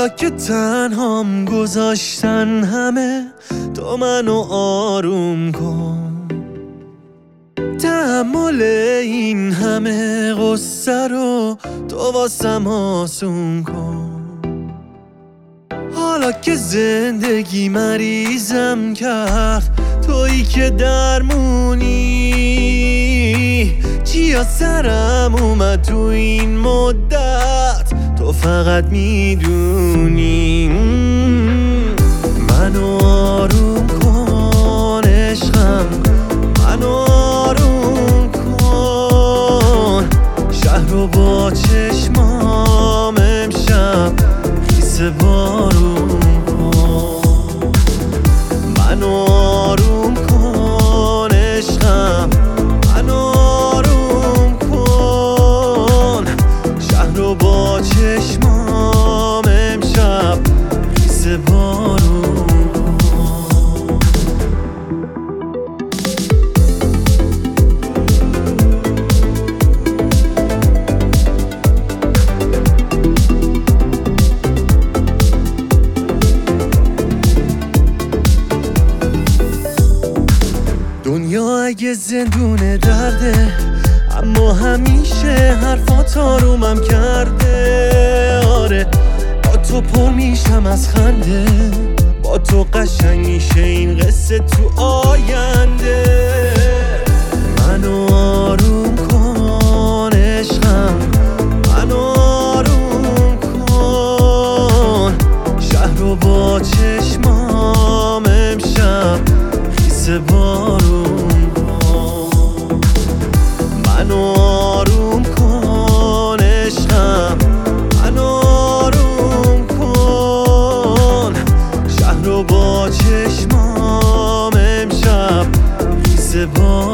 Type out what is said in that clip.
حالا که تنهام گذاشتن همه، تو منو آروم کن. تحمل این همه غصه رو تو واسم آسون کن. حالا که زندگی مریضم کرد، تویی که درمونی. چیا سرم اومد تو این مدت، تو فقط میدونی. منو آروم کن عشقم، منو آروم کن. شهر رو با چشمام امشب خیس بارون کن. منو آروم کن عشقم، منو آروم کن. شهر رو با چشمام امشب خیس بارون کن. دنیا اگه زندون درده، اما همیشه حرفات آرومم کرده. آره با تو پر میشم از خنده، با تو قشنگ میشه این قصه تو آینده. منو آروم کن عشقم، منو آروم کن. شهر رو با چشمام امشب خیس بارون کن. منو آروم کن عشقم، منو آروم کن. شهر رو با چشمام امشب خیس بارون